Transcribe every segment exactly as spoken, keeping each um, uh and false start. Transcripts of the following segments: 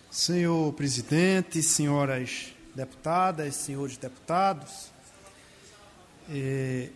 Senhor presidente, senhoras deputadas, senhores deputados, eh,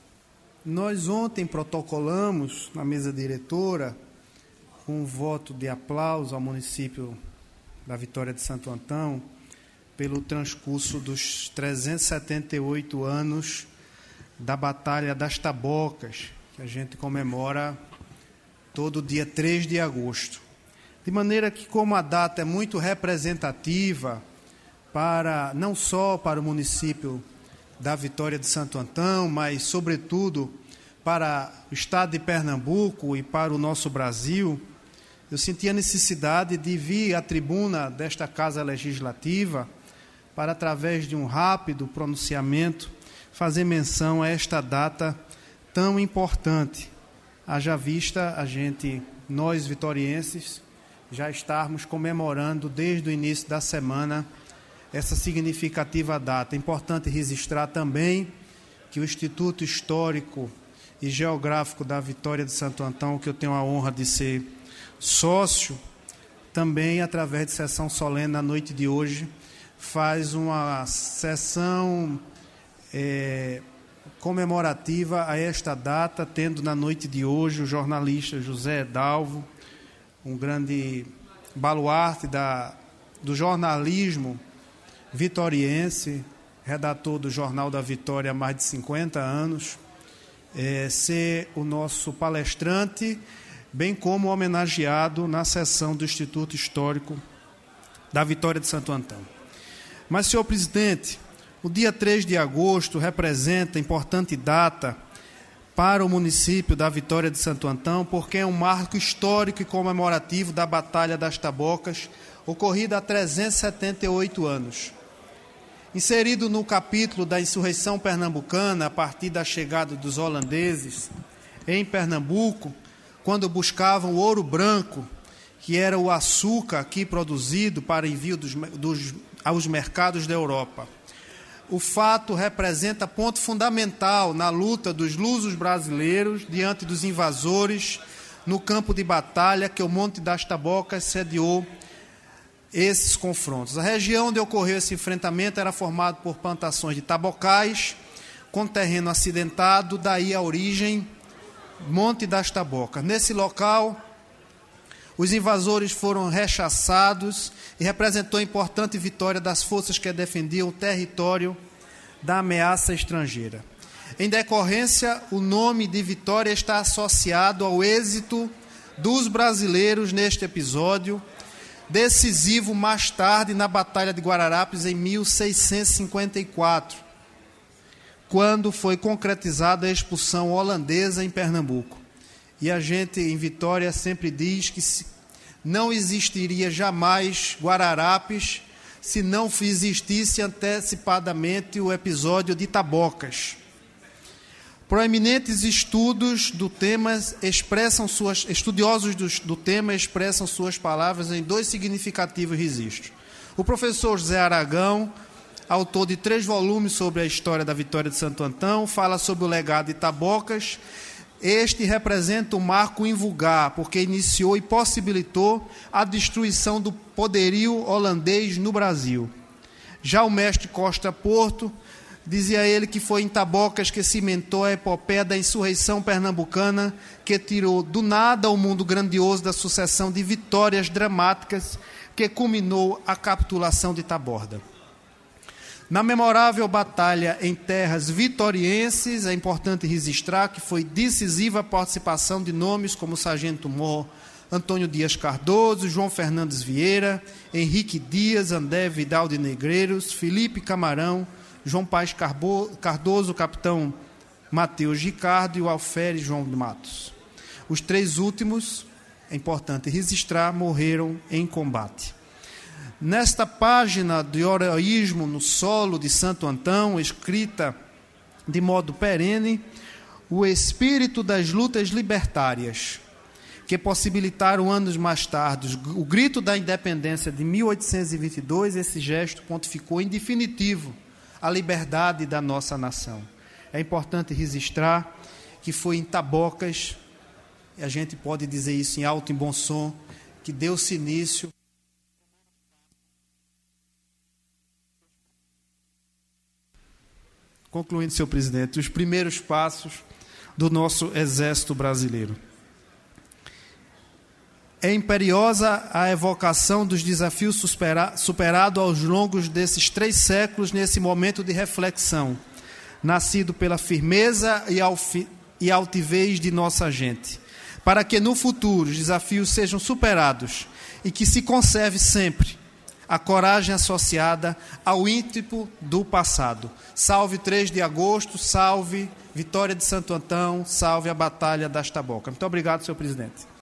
nós ontem protocolamos na mesa diretora um voto de aplauso ao município da Vitória de Santo Antão pelo transcurso dos trezentos e setenta e oito anos da Batalha das Tabocas, que a gente comemora todo dia três de agosto. De maneira que, como a data é muito representativa para não só para o município da Vitória de Santo Antão, mas, sobretudo, para o estado de Pernambuco e para o nosso Brasil, eu senti a necessidade de vir à tribuna desta Casa Legislativa para, através de um rápido pronunciamento, fazer menção a esta data tão importante. Haja vista a gente, nós vitorienses, já estarmos comemorando desde o início da semana essa significativa data. É importante registrar também que o Instituto Histórico e Geográfico da Vitória de Santo Antão, que eu tenho a honra de ser sócio, também, através de sessão solene na noite de hoje, faz uma sessão é, comemorativa a esta data, tendo na noite de hoje o jornalista José Edalvo, um grande baluarte da, do jornalismo vitoriense, redator do Jornal da Vitória há mais de cinquenta anos, é, ser o nosso palestrante, bem como homenageado na sessão do Instituto Histórico da Vitória de Santo Antão. Mas, senhor presidente, o dia três de agosto representa importante data para o município da Vitória de Santo Antão, porque é um marco histórico e comemorativo da Batalha das Tabocas, ocorrida há trezentos e setenta e oito anos. Inserido no capítulo da insurreição pernambucana, a partir da chegada dos holandeses em Pernambuco, quando buscavam o ouro branco, que era o açúcar aqui produzido para envio dos, dos, aos mercados da Europa. O fato representa ponto fundamental na luta dos lusos brasileiros diante dos invasores no campo de batalha que o Monte das Tabocas sediou esses confrontos. A região onde ocorreu esse enfrentamento era formada por plantações de tabocais com terreno acidentado, daí a origem Monte das Tabocas. Nesse local, os invasores foram rechaçados e representou importante vitória das forças que defendiam o território da ameaça estrangeira. Em decorrência, o nome de Vitória está associado ao êxito dos brasileiros neste episódio, decisivo mais tarde na Batalha de Guararapes em mil seiscentos e cinquenta e quatro, quando foi concretizada a expulsão holandesa em Pernambuco. E a gente, em Vitória, sempre diz que não existiria jamais Guararapes se não existisse antecipadamente o episódio de Tabocas. Proeminentes estudos do tema expressam suas, estudiosos do, do tema expressam suas palavras em dois significativos registros. O professor José Aragão, autor de três volumes sobre a história da Vitória de Santo Antão, fala sobre o legado de Tabocas. Este representa um marco invulgar, porque iniciou e possibilitou a destruição do poderio holandês no Brasil. Já o mestre Costa Porto, dizia ele que foi em Tabocas que cimentou a epopeia da insurreição pernambucana, que tirou do nada o mundo grandioso da sucessão de vitórias dramáticas que culminou a capitulação de Taborda. Na memorável batalha em terras vitorienses, é importante registrar que foi decisiva a participação de nomes como Sargento Mor, Antônio Dias Cardoso, João Fernandes Vieira, Henrique Dias, André Vidal de Negreiros, Felipe Camarão, João Paes Cardoso, Capitão Mateus Ricardo e o Alferes João de Matos. Os três últimos, é importante registrar, morreram em combate. Nesta página de heroísmo no solo de Santo Antão, escrita de modo perene, o espírito das lutas libertárias, que possibilitaram anos mais tarde o grito da independência de mil oitocentos e vinte e dois, esse gesto pontificou em definitivo a liberdade da nossa nação. É importante registrar que foi em Tabocas, e a gente pode dizer isso em alto e bom som, que deu-se início concluindo, senhor presidente, os primeiros passos do nosso Exército Brasileiro. É imperiosa a evocação dos desafios supera, superados aos longos desses três séculos nesse momento de reflexão, nascido pela firmeza e, alfi, e altivez de nossa gente, para que no futuro os desafios sejam superados e que se conserve sempre a coragem associada ao íntimo do passado. Salve três de agosto, salve Vitória de Santo Antão, salve a Batalha das Tabocas. Muito obrigado, senhor presidente.